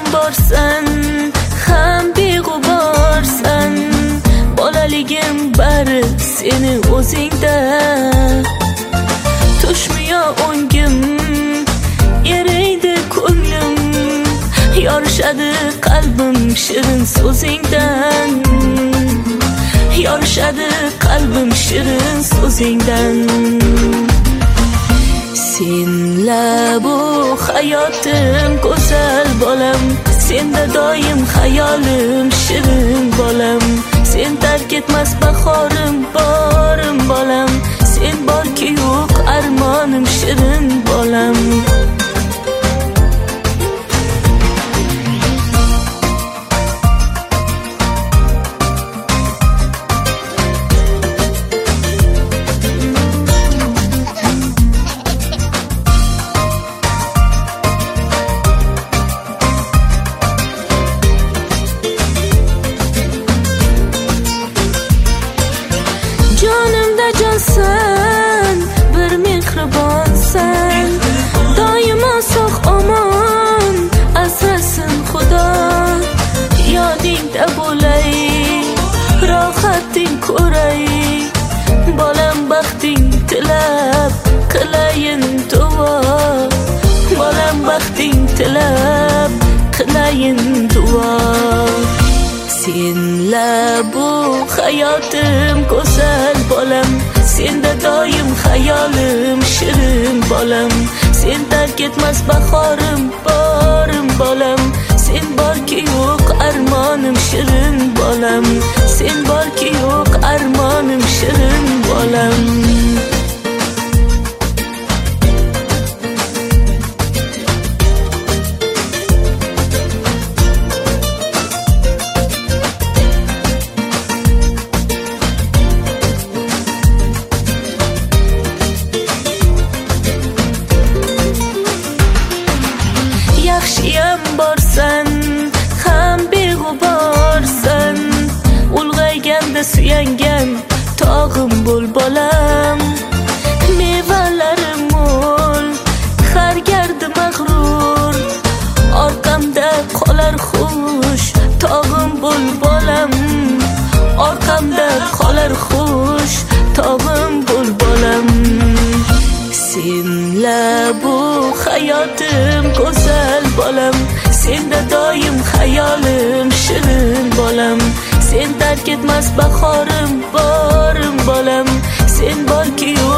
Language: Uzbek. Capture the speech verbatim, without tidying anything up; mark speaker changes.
Speaker 1: borsan, ham beg'uborsan. Bolaligim bari seni o'zingda. Tushmiyo o'ngim, eriydi ko'nglim, yorishadi qalbim shirin so'zingdan. Yorishadi qalbim shirin so'zingdan. Senla bu hayotim go'zal bolam, senda doim hayolim shirin bolam. Sen tark etmas bahorim borim bolam, sen borki yo'q armonim shirin bolam. Jonimda jonsan, bir mehribonsan, doimo sog' omon asrasin Xudo. Yodingda bo'lay, rohating ko'ray, bolam baxting tilab qilayin duo. Bolam baxting tilab qilayin duo. Senla bu hayotim go'zal bolam, senda doim hayolim shirin bolam. Sen tark etmas bahorim borim bolam, sen borki yo'q armonim shirin bolam. Sen borki yo'q armonim shirin bolam. Yaxshiyam borsan, ham beg'uborsan, ulg'ayganda suyangan tog'im bo'l bolam. Mevalarim mo'l, har gardi mag'rur, orqamda qolar xush tog'im bo'l bolam. Orqamda qolar xush tog'im bo'l bolam. Senla bu hayotim go'zal bolam, senda doim hayolim shirin bolam. Sen tark etmas bahorim borim bolam, sen borki